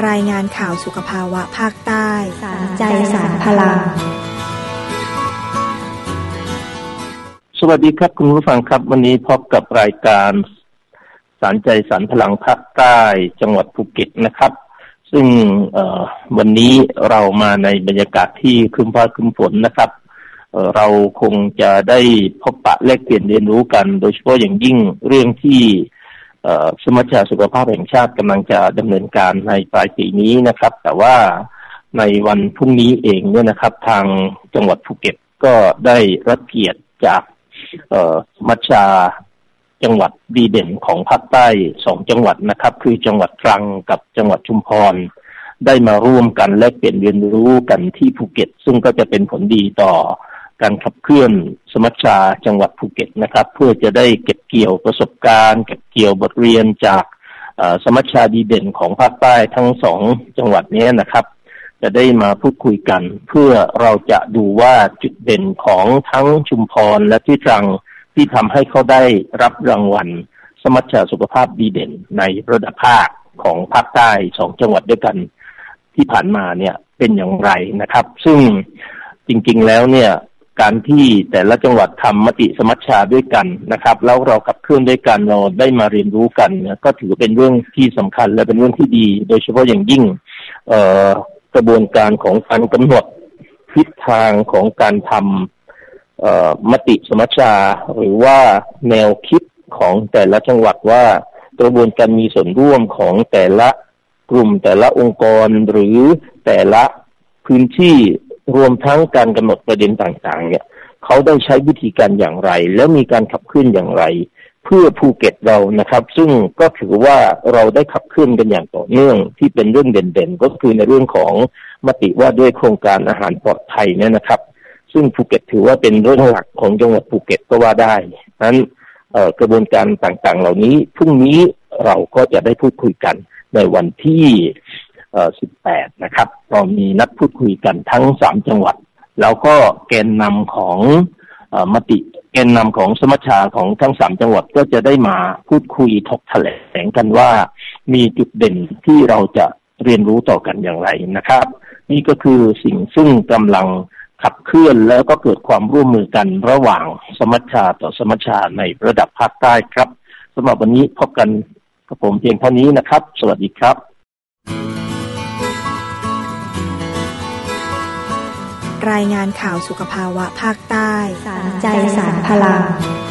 รายงานข่าวสุขภาวะภาคใต้สารใจสารพลังสวัสดีครับคุณผู้ฟังครับวันนี้พบกับรายการสารใจสารพลังภาคใต้จังหวัดภูเก็ตนะครับซึ่งวันนี้เรามาในบรรยากาศที่ครึ้มฟ้าครึ้มฝนนะครับเราคงจะได้พบปะแลกเปลี่ยนเรียนรู้กันโดยเฉพาะอย่างยิ่งเรื่องที่สมัชชาสุขภาพแห่งชาติกำลังจะดำเนินการในปลายปีนี้นะครับแต่ว่าในวันพรุ่งนี้เองเนี่ยนะครับทางจังหวัดภูเก็ตก็ได้รับเกียรติจากสมัชชาจังหวัดดีเด่นของภาคใต้2จังหวัดนะครับคือจังหวัดตรังกับจังหวัดชุมพรได้มาร่วมกันแลกเปลี่ยนเรียนรู้กันที่ภูเก็ตซึ่งก็จะเป็นผลดีต่อการขับเคลื่อนสมัชชาจังหวัดภูเก็ตนะครับเพื่อจะได้เก็บเกี่ยวประสบการณ์เก็บเกี่ยวบทเรียนจากสมัชชาดีเด่นของภาคใต้ทั้ง2จังหวัดนี้นะครับจะได้มาพูดคุยกันเพื่อเราจะดูว่าจุดเด่นของทั้งชุมพรและที่ตรังที่ทำให้เขาได้รับรางวัลสมัชชาสุขภาพดีเด่นในระดับภาคของภาคใต้2จังหวัดด้วยกันที่ผ่านมาเนี่ยเป็นอย่างไรนะครับซึ่งจริงๆแล้วเนี่ยการที่แต่ละจังหวัดทำมติสมัชชาด้วยกันนะครับแล้วเราขับเคลื่อนด้วยกันเราได้มาเรียนรู้กันเนี่ยก็ถือเป็นเรื่องที่สำคัญและเป็นเรื่องที่ดีโดยเฉพาะอย่างยิ่งกระบวนการของการกำหนดทิศทางของการทำมติสมัชชาหรือว่าแนวคิดของแต่ละจังหวัดว่ากระบวนการมีส่วนร่วมของแต่ละกลุ่มแต่ละองค์กรหรือแต่ละพื้นที่รวมทั้งการกำหนดประเด็นต่างๆเนี่ยเขาได้ใช้วิธีการอย่างไรแล้วมีการขับเคลื่อนอย่างไรเพื่อภูเก็ตเรานะครับซึ่งก็ถือว่าเราได้ขับเคลื่อนกันอย่างต่อเนื่องที่เป็นเรื่องเด่นๆก็คือในเรื่องของมติว่าด้วยโครงการอาหารปลอดภัยเนี่ยนะครับซึ่งภูเก็ตถือว่าเป็นเรื่องหลักของจังหวัดภูเก็ตก็ว่าได้นั้นกระบวนการต่างๆเหล่านี้พรุ่งนี้เราก็จะได้พูดคุยกันในวันที่18นะครับเรามีนัดพูดคุยกันทั้ง3จังหวัดแล้วก็แกนนำของมติแกนนำของสมัชชาของทั้ง3จังหวัดก็จะได้มาพูดคุยถกแถลงกันว่ามีจุดเด่นที่เราจะเรียนรู้ต่อกันอย่างไรนะครับนี่ก็คือสิ่งซึ่งกำลังขับเคลื่อนแล้วก็เกิดความร่วมมือกันระหว่างสมัชชาต่อสมัชชาในระดับภาคใต้ครับสำหรับวันนี้พบกันกับผมเพียงเท่านี้นะครับสวัสดีครับรายงานข่าวสุขภาวะภาคใต้สารใจสารพลัง